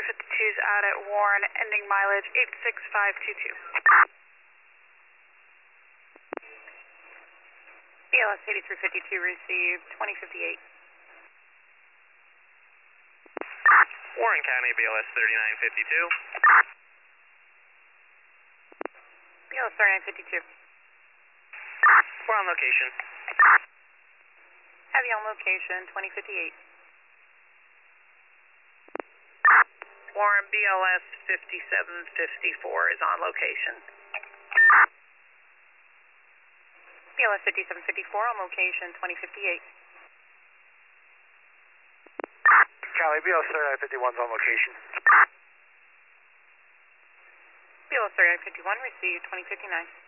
352's out at Warren, ending mileage 86522. BLS 8352 received 2058. Warren County, BLS 3952. BLS 3952. We're on location. Heavy on location 2058. Warren, BLS 5754 is on location. BLS 5754 on location 2058. Cali, BLS 3951's on location. BLS 3951 received 2059.